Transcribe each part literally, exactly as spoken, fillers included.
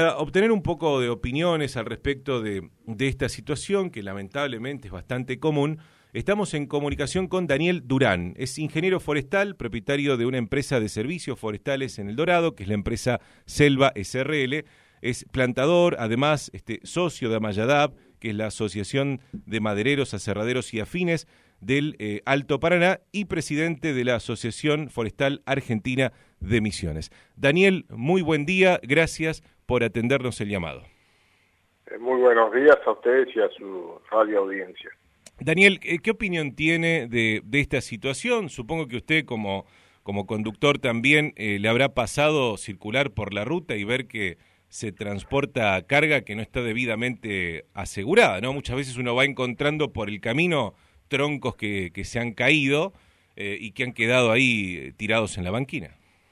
para obtener un poco de opiniones al respecto de, de esta situación, que lamentablemente es bastante común, estamos en comunicación con Daniel Durán. Es ingeniero forestal, propietario de una empresa de servicios forestales en El Dorado, que es la empresa Selva S R L. Es plantador, además este, socio de Amayadab, que es la Asociación de Madereros, Aserraderos y Afines del eh, Alto Paraná, y presidente de la Asociación Forestal Argentina de Misiones. Daniel, muy buen día, gracias por atendernos el llamado. Muy buenos días a ustedes y a su radio audiencia. Daniel, ¿qué opinión tiene de, de esta situación? Supongo que usted como, como conductor también eh, le habrá pasado circular por la ruta y ver que se transporta carga que no está debidamente asegurada, ¿no? Muchas veces uno va encontrando por el camino troncos que, que se han caído eh, y que han quedado ahí tirados en la banquina.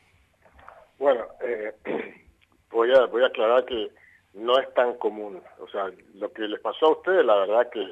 Bueno, eh, voy a voy a aclarar que no es tan común. O sea, lo que les pasó a ustedes, la verdad que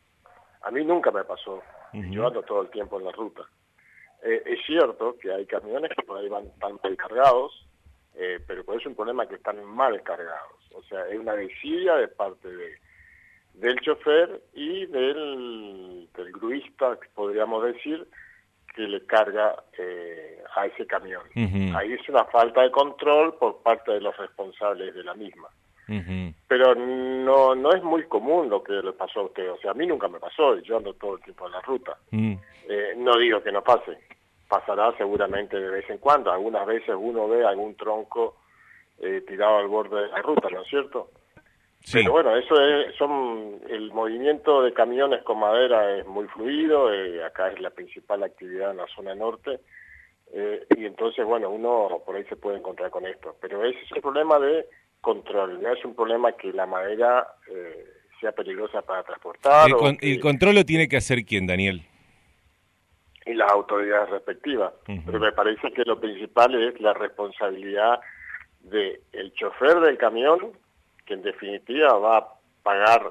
a mí nunca me pasó. Uh-huh. Yo ando todo el tiempo en la ruta. Eh, es cierto que hay camiones que por ahí van tan mal cargados, eh, pero por eso es un problema que están mal cargados. O sea, es una desidia de parte de del chofer y del, del gruista, podríamos decir, que le carga eh, a ese camión. Uh-huh. Ahí es una falta de control por parte de los responsables de la misma. Uh-huh. Pero no no es muy común lo que le pasó a usted. O sea, a mí nunca me pasó, y yo ando todo el tiempo en la ruta. Uh-huh. Eh, no digo que no pase, pasará seguramente de vez en cuando. Algunas veces uno ve algún tronco eh, tirado al borde de la ruta, ¿no es cierto? Sí. Pero bueno, eso es, son el movimiento de camiones con madera es muy fluido, eh, acá es la principal actividad en la zona norte, eh, y entonces, bueno, uno por ahí se puede encontrar con esto. Pero ese es un problema de control, no es un problema que la madera eh, sea peligrosa para transportar. El, con, que, el control lo tiene que hacer ¿quién, Daniel? Y las autoridades respectivas. Uh-huh. Pero me parece que lo principal es la responsabilidad del chofer del camión, que en definitiva va a pagar,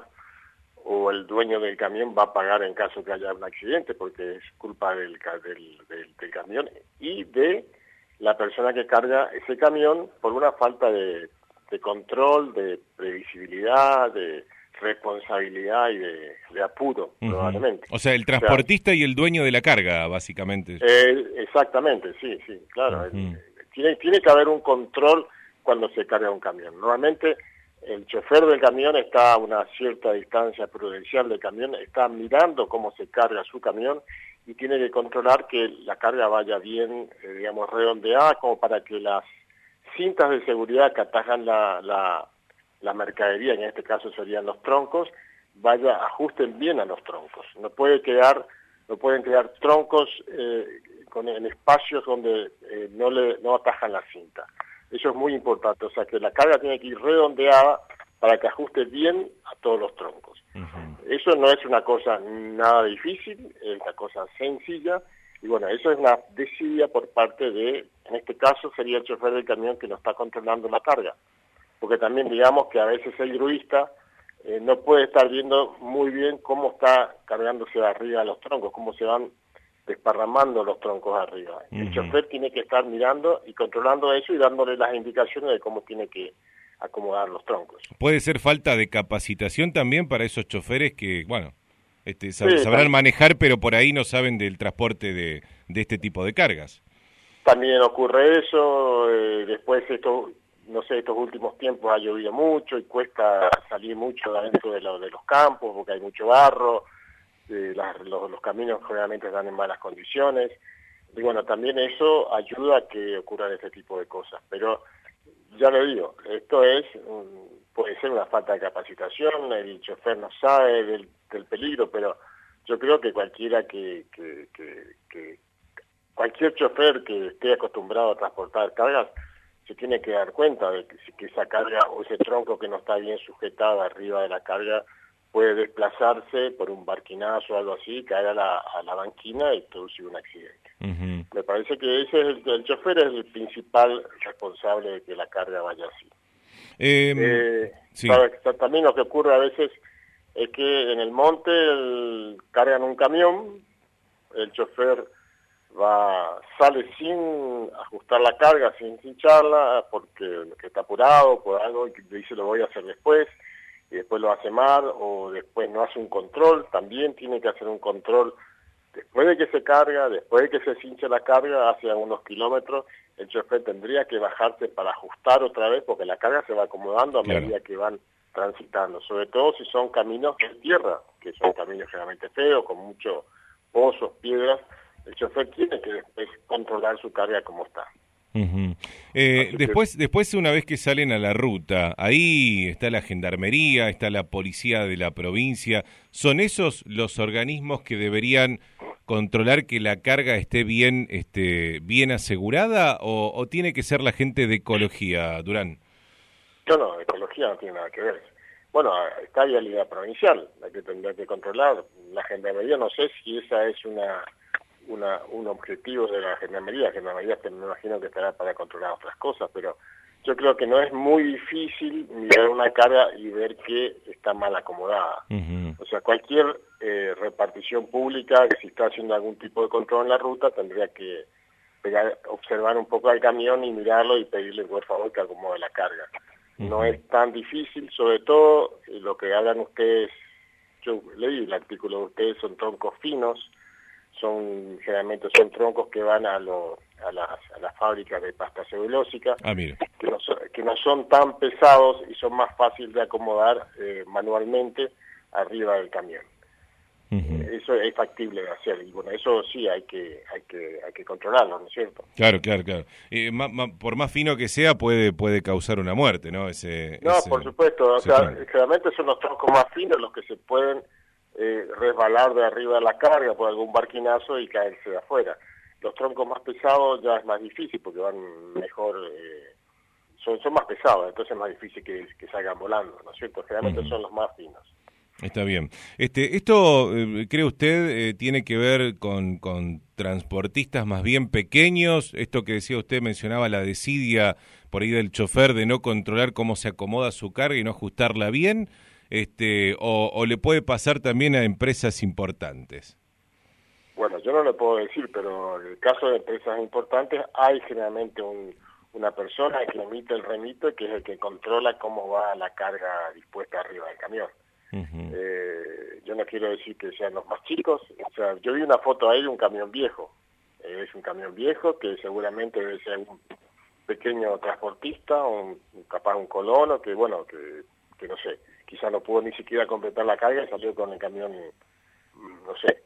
o el dueño del camión va a pagar en caso que haya un accidente, porque es culpa del, del, del, del camión, y de la persona que carga ese camión por una falta de, de control, de previsibilidad, de responsabilidad y de, de apuro, uh-huh. probablemente. O sea, el transportista o sea, y el dueño de la carga, básicamente. Eh, exactamente, sí, sí, claro. Uh-huh. el, tiene, tiene que haber un control cuando se carga un camión. Normalmente el chofer del camión está a una cierta distancia prudencial del camión, está mirando cómo se carga su camión y tiene que controlar que la carga vaya bien, eh, digamos, redondeada, como para que las cintas de seguridad que atajan la, la, la mercadería, en este caso serían los troncos, vaya, ajusten bien a los troncos. No puede quedar, no pueden quedar troncos eh, con, en espacios donde eh, no, le, no atajan la cinta. Eso es muy importante, o sea que la carga tiene que ir redondeada para que ajuste bien a todos los troncos. Uh-huh. Eso no es una cosa nada difícil, es una cosa sencilla, y bueno, eso es una desidia por parte de, en este caso sería el chofer del camión que no está controlando la carga, porque también digamos que a veces el gruista eh, no puede estar viendo muy bien cómo está cargándose de arriba los troncos, cómo se van desparramando los troncos arriba. Uh-huh. El chofer tiene que estar mirando y controlando eso y dándole las indicaciones de cómo tiene que acomodar los troncos. ¿Puede ser falta de capacitación también para esos choferes que, bueno, este, sab- sí, sabrán también manejar, pero por ahí no saben del transporte de, de este tipo de cargas? También ocurre eso, eh, después esto, no sé, estos últimos tiempos ha llovido mucho y cuesta salir mucho de adentro de, lo, de los campos porque hay mucho barro. Eh, las, los, los caminos generalmente están en malas condiciones, y bueno, también eso ayuda a que ocurran este tipo de cosas, pero ya lo digo, esto es, um, puede ser una falta de capacitación, el chofer no sabe del, del peligro, pero yo creo que cualquiera que, que, que, que, cualquier chofer que esté acostumbrado a transportar cargas, se tiene que dar cuenta de que, que esa carga o ese tronco que no está bien sujetado arriba de la carga puede desplazarse por un barquinazo o algo así, caer a la, a la banquina y producir un accidente. Uh-huh. Me parece que ese es el, el chofer es el principal responsable de que la carga vaya así. Eh, eh, sí. ¿sabes? También lo que ocurre a veces es que en el monte el, cargan un camión, el chofer va sale sin ajustar la carga, sin hincharla, porque que está apurado por algo y dice lo voy a hacer después, y después lo hace mal, o después no hace un control, también tiene que hacer un control después de que se carga, después de que se cincha la carga, hace algunos kilómetros, el chofer tendría que bajarse para ajustar otra vez, porque la carga se va acomodando a Claro. medida que van transitando, sobre todo si son caminos de tierra, que son caminos generalmente feos, con muchos pozos, piedras. El chofer tiene que después controlar su carga como está. Uh-huh. eh, después, que... después, una vez que salen a la ruta, ahí está la gendarmería, está la policía de la provincia. ¿Son esos los organismos que deberían controlar que la carga esté bien, este, bien asegurada, o, o tiene que ser la gente de ecología, Durán? No, no, ecología no tiene nada que ver. Bueno, está vialidad provincial, la que tendrá que controlar. La gendarmería, no sé si esa es una... Una, un objetivo de la gendarmería, la gendarmería me imagino que estará para controlar otras cosas, pero yo creo que no es muy difícil mirar una carga y ver que está mal acomodada. Uh-huh. O sea, cualquier eh, repartición pública que si está haciendo algún tipo de control en la ruta tendría que pegar, observar un poco al camión y mirarlo y pedirle por favor que acomode la carga. Uh-huh. No es tan difícil, sobre todo eh, lo que hablan ustedes, yo leí el artículo de ustedes, son troncos finos, son generalmente son troncos que van a, lo, a, las, a las fábricas de pasta celulósica, ah, mira. Que, no son, que no son tan pesados y son más fáciles de acomodar eh, manualmente arriba del camión. Uh-huh. Eso es factible de hacer y bueno, eso sí hay que hay que hay que controlarlo, ¿no es cierto? Claro, claro, claro. Eh, ma, ma, por más fino que sea puede puede causar una muerte, ¿no? Ese, no, ese, por supuesto. O sea, tronco. Generalmente son los troncos más finos los que se pueden Eh, resbalar de arriba de la carga por algún barquinazo y caerse de afuera. Los troncos más pesados ya es más difícil porque van mejor, eh, son, son más pesados, entonces es más difícil que, que salgan volando, ¿no es cierto? Generalmente uh-huh. son los más finos. Está bien. Este, ¿Esto, eh, cree usted, eh, tiene que ver con, con transportistas más bien pequeños? Esto que decía usted, mencionaba la desidia por ahí del chofer de no controlar cómo se acomoda su carga y no ajustarla bien. Este, o, o le puede pasar también a empresas importantes? Bueno, yo no le puedo decir, pero en el caso de empresas importantes hay generalmente un, una persona que emite el remito, que es el que controla cómo va la carga dispuesta arriba del camión. Uh-huh. Eh, yo no quiero decir que sean los más chicos, o sea, yo vi una foto ahí de un camión viejo, eh, es un camión viejo que seguramente debe ser un pequeño transportista, un, capaz un colono, que bueno, que, que no sé, quizá no pudo ni siquiera completar la carga y salió con el camión, no sé.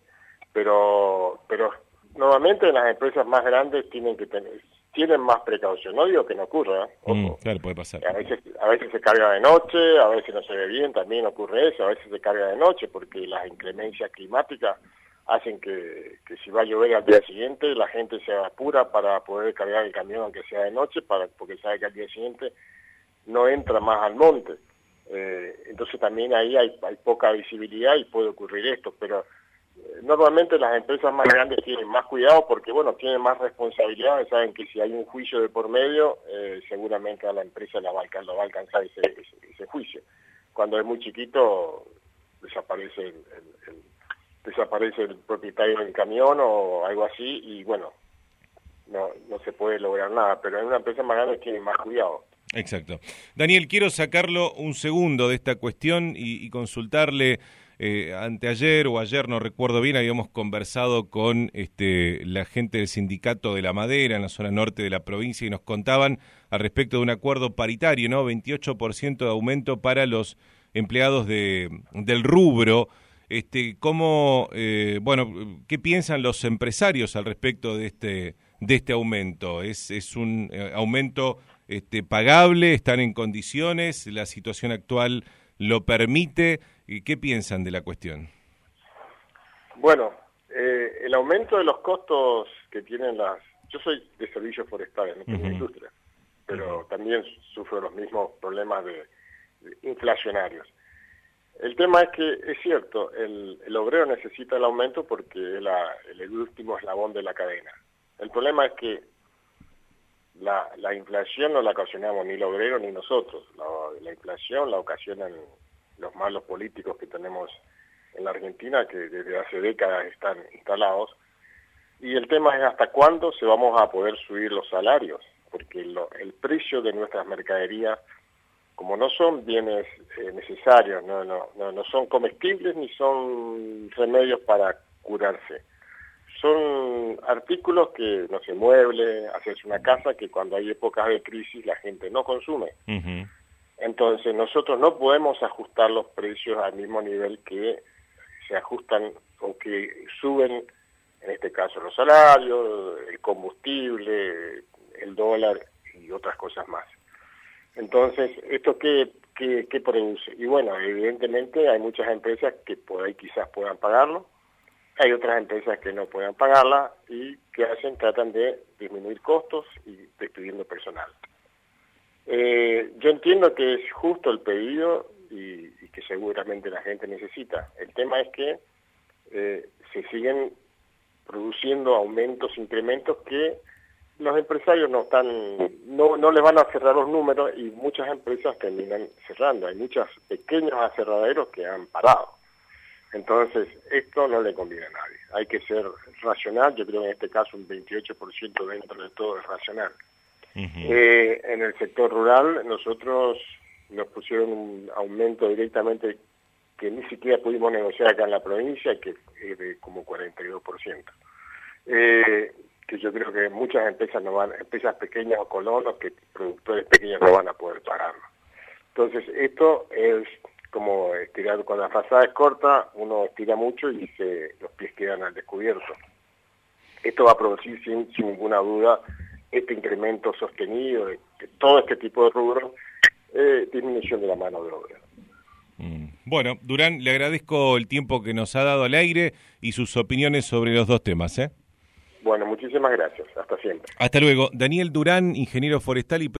Pero pero normalmente las empresas más grandes tienen que tener tienen más precaución. No digo que no ocurra, ojo. Mm, claro, puede pasar. A veces, a veces se carga de noche, a veces no se ve bien, también ocurre eso, a veces se carga de noche porque las inclemencias climáticas hacen que, que si va a llover al día siguiente la gente se apura para poder cargar el camión aunque sea de noche, para porque sabe que al día siguiente no entra más al monte. Eh, entonces también ahí hay, hay poca visibilidad y puede ocurrir esto, pero eh, normalmente las empresas más grandes tienen más cuidado porque bueno, tienen más responsabilidad, saben que si hay un juicio de por medio, eh, seguramente a la empresa la va a, lo va a alcanzar ese, ese, ese juicio. Cuando es muy chiquito, desaparece el, el, el, desaparece el propietario del camión o algo así y bueno, no, no se puede lograr nada, pero en una empresa más grande tiene más cuidado. Exacto. Daniel, quiero sacarlo un segundo de esta cuestión y, y consultarle, eh, anteayer o ayer, no recuerdo bien, habíamos conversado con este, la gente del Sindicato de la Madera en la zona norte de la provincia y nos contaban al respecto de un acuerdo paritario, ¿no? veintiocho por ciento de aumento para los empleados de, del rubro. Este, ¿cómo, eh, bueno, qué piensan los empresarios al respecto de este, de este aumento? ¿Es, es un eh, aumento Este, pagable, están en condiciones, la situación actual lo permite? ¿Qué piensan de la cuestión? Bueno, eh, el aumento de los costos que tienen las... Yo soy de servicios forestales, no tengo uh-huh. industria, pero uh-huh. también sufro los mismos problemas de, de inflacionarios. El tema es que es cierto, el, el obrero necesita el aumento porque es la, el último eslabón de la cadena. El problema es que La, la inflación no la ocasionamos ni el obrero ni nosotros. La, la inflación la ocasionan los malos políticos que tenemos en la Argentina, que desde hace décadas están instalados. Y el tema es hasta cuándo se vamos a poder subir los salarios, porque lo, el precio de nuestras mercaderías, como no son bienes eh, necesarios, no, no, no, no son comestibles ni son remedios para curarse. Son artículos que, no sé, muebles, hacerse una casa, que cuando hay épocas de crisis la gente no consume. Uh-huh. Entonces nosotros no podemos ajustar los precios al mismo nivel que se ajustan o que suben, en este caso los salarios, el combustible, el dólar y otras cosas más. Entonces, ¿esto qué, qué, qué produce? Y bueno, evidentemente hay muchas empresas que por ahí quizás puedan pagarlo, hay otras empresas que no puedan pagarla y que hacen, tratan de disminuir costos y despidiendo personal. Eh, yo entiendo que es justo el pedido y, y que seguramente la gente necesita. El tema es que eh, se siguen produciendo aumentos, incrementos que los empresarios no están, no, no les van a cerrar los números y muchas empresas terminan cerrando. Hay muchos pequeños aserraderos que han parado. Entonces, esto no le conviene a nadie. Hay que ser racional. Yo creo que en este caso un veintiocho por ciento dentro de todo es racional. Uh-huh. Eh, en el sector rural nosotros nos pusieron un aumento directamente que ni siquiera pudimos negociar acá en la provincia, que es de como cuarenta y dos por ciento. Eh, que yo creo que muchas empresas no van, empresas pequeñas o colonos, que productores pequeños no van a poder pagarlo. Entonces, esto es como estirar, cuando la frazada es corta, uno estira mucho y se, los pies quedan al descubierto. Esto va a producir sin, sin ninguna duda este incremento sostenido de, de todo este tipo de rubros, eh, disminución de la mano de obra. Mm. Bueno, Durán, le agradezco el tiempo que nos ha dado al aire y sus opiniones sobre los dos temas, ¿eh? Bueno, muchísimas gracias. Hasta siempre. Hasta luego. Daniel Durán, ingeniero forestal y